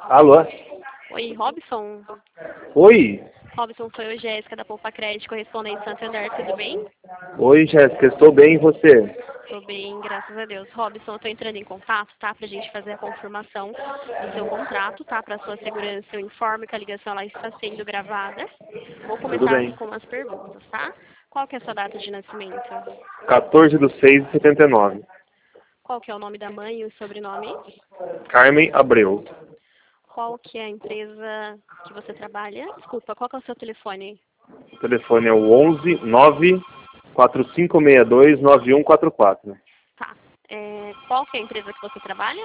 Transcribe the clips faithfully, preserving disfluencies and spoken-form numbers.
Alô? Oi, Robson? Oi? Robson, sou eu, Jéssica, da Poupa Crédito, correspondente Santander, tudo bem? Oi, Jéssica, estou bem, e você? Tô bem, graças a Deus. Robson, eu tô entrando em contato, tá? Pra gente fazer a confirmação do seu contrato, tá? Pra sua segurança, eu informo que a ligação ela está sendo gravada. Vou Tudo começar bem. com as perguntas, tá? Qual que é a sua data de nascimento? quatorze de seis de setenta e nove. Qual que é o nome da mãe e o sobrenome? Carmen Abreu. Qual que é a empresa que você trabalha? Desculpa, qual que é o seu telefone? O telefone é o onze nove quatro cinco seis dois nove um quatro quatro. Tá. É, qual que é a empresa que você trabalha?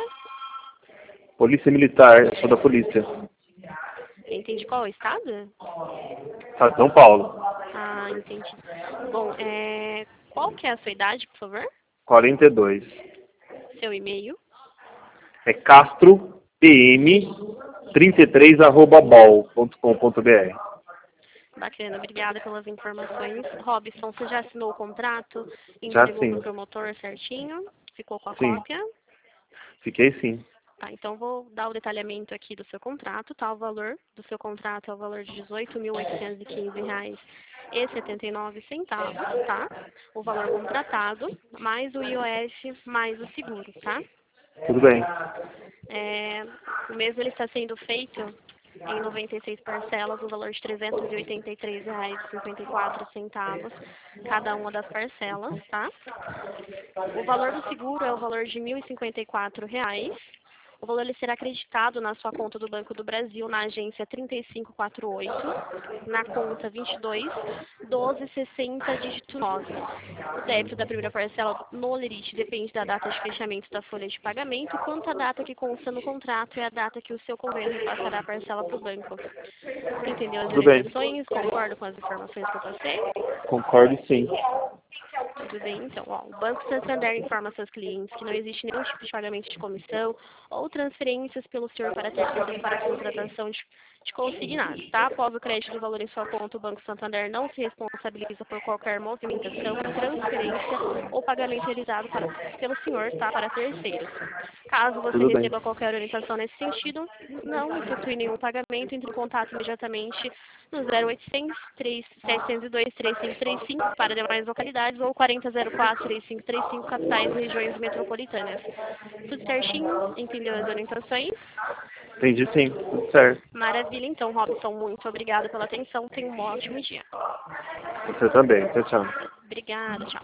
Polícia Militar, eu sou da polícia. Entendi. Qual é o estado? Estado de São Paulo. Ah, entendi. Bom, é, qual que é a sua idade, por favor? quarenta e dois. Seu e-mail? É castro p m trinta e três arroba bol ponto com ponto br. Bacana, obrigada pelas informações. Robson, você já assinou o contrato? Já Entregou para sim. o promotor certinho? Ficou com a Sim. cópia? Fiquei sim. Tá, então vou dar o detalhamento aqui do seu contrato, tá? O valor do seu contrato é o valor de dezoito mil oitocentos e quinze reais e setenta e nove centavos, tá? O valor contratado, mais o I O F, mais o seguro, tá? Tudo bem. É, o mesmo ele está sendo feito em noventa e seis parcelas, no valor de trezentos e oitenta e três reais e cinquenta e quatro centavos, cada uma das parcelas, tá? O valor do seguro é o valor de mil e cinquenta e quatro reais. O valor ele será acreditado na sua conta do Banco do Brasil, na agência trinta e cinco quarenta e oito, na conta vinte e dois, doze, sessenta, dígito nove. O débito da primeira parcela no limite depende da data de fechamento da folha de pagamento, quanto a data que consta no contrato é a data que o seu convênio repassará a parcela para o banco. Entendeu as Tudo bem. orientações? Concorda com as informações que eu passei? Concordo sim. Tudo bem, então. Ó, o Banco Santander informa a seus clientes que não existe nenhum tipo de pagamento de comissão ou transferências pelo senhor para terceiro para a contratação de, de consignados, tá? Após o crédito do valor em sua conta, o Banco Santander não se responsabiliza por qualquer movimentação, transferência ou pagamento realizado para, pelo senhor, tá? Para terceiros. Caso você Tudo bem. receba qualquer orientação nesse sentido, não efetue nenhum pagamento, entre em contato imediatamente no zero oitocentos, setecentos e dois, três cinco três cinco para demais localidades ou quarenta zero quatro, três cinco três cinco capitais e regiões metropolitanas. Tudo certinho? Entendeu as orientações? Entendi sim. Tudo certo. Maravilha, então, Robson, muito obrigada pela atenção. Tenha um ótimo dia. Você também. Tchau, tchau. Obrigada, tchau.